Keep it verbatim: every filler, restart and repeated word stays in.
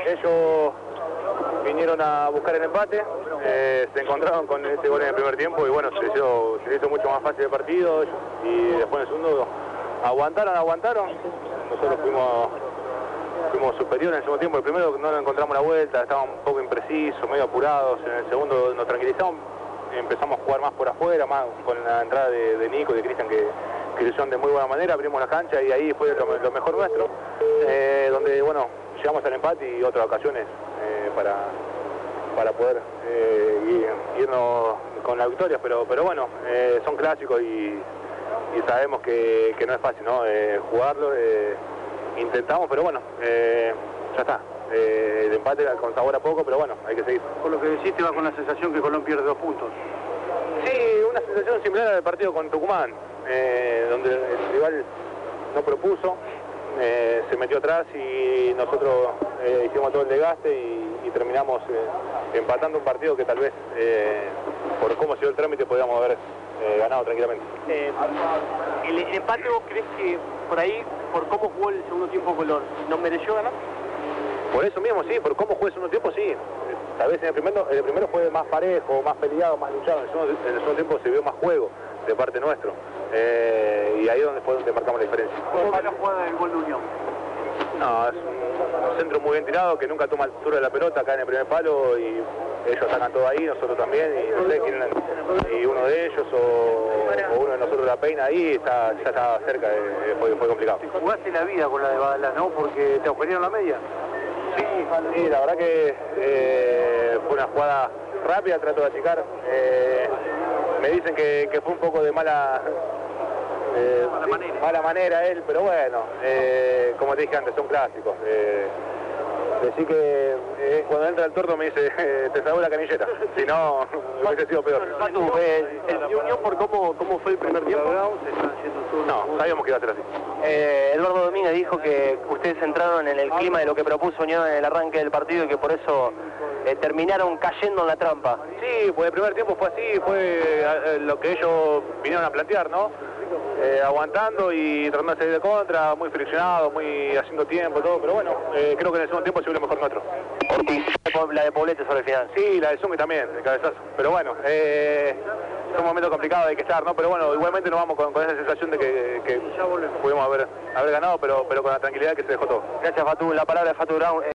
ellos vinieron a buscar el empate, eh, se encontraron con ese gol en el primer tiempo y bueno, se hizo, se hizo mucho más fácil el partido y después en el segundo aguantaron, aguantaron, nosotros fuimos, fuimos superiores en el segundo tiempo, el primero no encontramos la vuelta, estábamos un poco imprecisos, medio apurados, en el segundo nos tranquilizamos, empezamos a jugar más por afuera, más con la entrada de, de Nico y de Cristian que, que lo hicieron de muy buena manera, abrimos la cancha y ahí fue lo, lo mejor nuestro, eh, donde bueno, llegamos al empate y otras ocasiones eh, para, para poder eh, irnos con la victoria, pero, pero bueno, eh, son clásicos y, y sabemos que, que no es fácil, ¿no? Eh, jugarlo, eh, intentamos, pero bueno, eh, ya está. Eh, el empate con sabor a poco, pero bueno, hay que seguir. Por lo que decís, te va con la sensación que Colón pierde dos puntos. Sí, una sensación similar al partido con Tucumán, eh, donde el rival no propuso, eh, se metió atrás y nosotros eh, hicimos todo el desgaste y, y terminamos eh, empatando un partido que tal vez, eh, por cómo se dio el trámite, podíamos haber eh, ganado tranquilamente. Eh, el, el empate, ¿vos crees que por ahí, por cómo jugó el segundo tiempo Colón, no mereció ganar? Por eso mismo, sí, por cómo jugó el segundo tiempo, sí. Tal vez en el primero, el primero fue más parejo, más peleado, más luchado. En el segundo, en el segundo tiempo se vio más juego de parte nuestro. Eh, y ahí es donde fue donde marcamos la diferencia. ¿Cómo va la jugada del gol de Unión? No, es un centro muy bien tirado, que nunca toma altura de la pelota acá en el primer palo y ellos sacan todo ahí, nosotros también, y no sé quién y uno de ellos o, o uno de nosotros la peina ahí, está, ya estaba cerca, eh, fue, fue complicado. Te jugaste la vida con la de Badalá, ¿no? Porque te agujerearon la media. Sí, sí, la verdad que eh, fue una jugada rápida, trato de achicar. Eh, me dicen que, que fue un poco de mala, eh, mala, sí, manera. mala manera él, pero bueno, eh, como te dije antes, son clásicos. Eh, Decí que eh, cuando entra el tordo me dice, eh, te salvó la canillera, si no, hubiese sido peor. Matu, eh, el Unión, por cómo, cómo fue el primer tiempo. No, sabíamos que iba a ser así. Eh, Eduardo Domínguez dijo que ustedes entraron en el clima de lo que propuso Unión en el arranque del partido y que por eso eh, terminaron cayendo en la trampa. Sí, pues el primer tiempo fue así, fue eh, lo que ellos vinieron a plantear, ¿no? Eh, aguantando y tratando de salir de contra, muy friccionado, muy haciendo tiempo, todo, pero bueno, eh, creo que en el segundo tiempo se vio mejor nuestro. Ortiz, la de Poblete sobre el final. Sí, la de Zungi también, el cabezazo, pero bueno, eh, es un momento complicado, hay que estar, ¿no? Pero bueno, igualmente nos vamos con, con esa sensación de que, que pudimos haber, haber ganado, pero, pero con la tranquilidad que se dejó todo. Gracias, Fatu. La palabra de Fatu Brown.